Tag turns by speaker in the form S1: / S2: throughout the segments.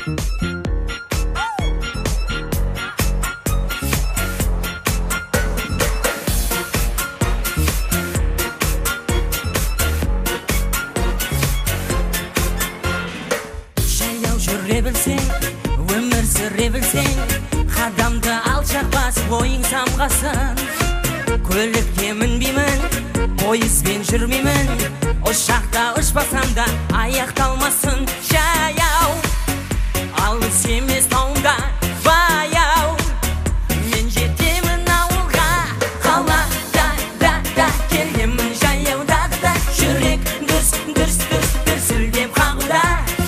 S1: Жүре білсең, өмір сүре білсең, қадамды алшақ басып ойың самғасын. Көлікке мінбеймін, пойызбен жүрмеймін, ұшақта ұшпасам да аяқталмасын. Жаяу, алыс емес тауымда баяу, мен жетемін ауылға, қалада да келемін жаяуда да, жүрек дүрс дүрс дүрс дүрсілдеп қағуда.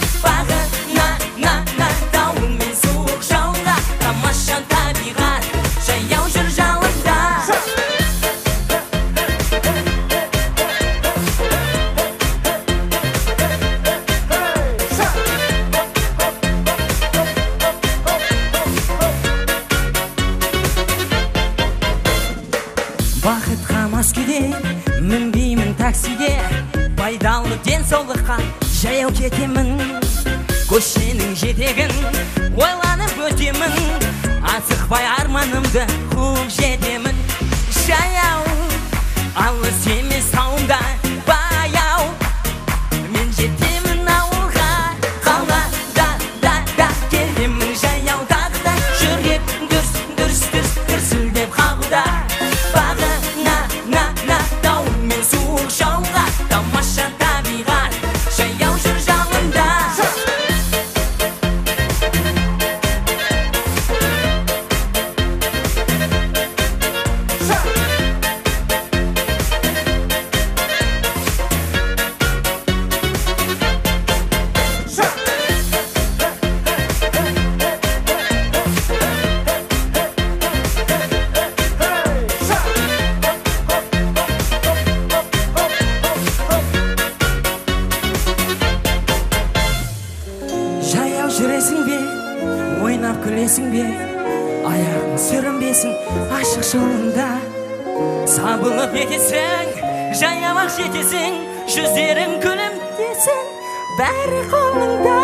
S1: Бақытқа мас күйде мінбеймін таксиге, пайдалы денсаулыққа жаяу кетемін. Көшенің жетегін ойланып өтемін, асықпай арманымды қуып жетемін. Жаяу, алыс емес тауымда баяу, мен жетемін ауылға, қалада да келемін жаяуда да, жүрек дүрс дүрс дүрс дүрсілдеп қағуда. Тамаша табиғат, жаяу жүр жалында. Жүресің бе, ойнап күлесің бе, аяғың сүрінбесін ашық жолында. Сабылып етесің, жаяу ақ жетесің, жүздерің күлімдесін, бәрі қолыңда.